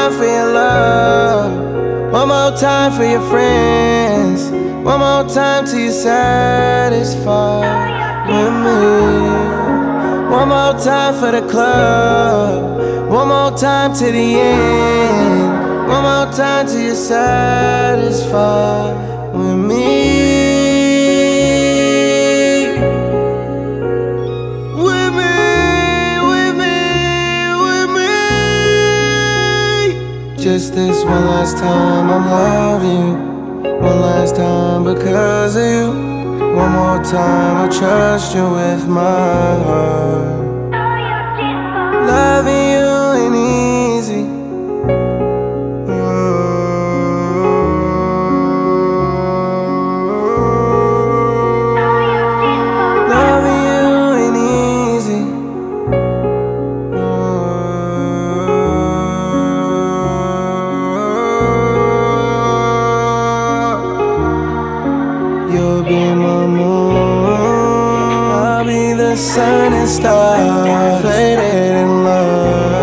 time for your love. One more time for your friends. One more time till you're satisfied with me. One more time for the club. One more time to the end. One more time till you're satisfied with me. With me, with me, with me. Just this one last time, I love you. One last time because of you. One more time, I trust you with my heart. Loving you ain't easy. Loving you ain't easy. You'll be my moon, I'll be the sun and stars, faded in love.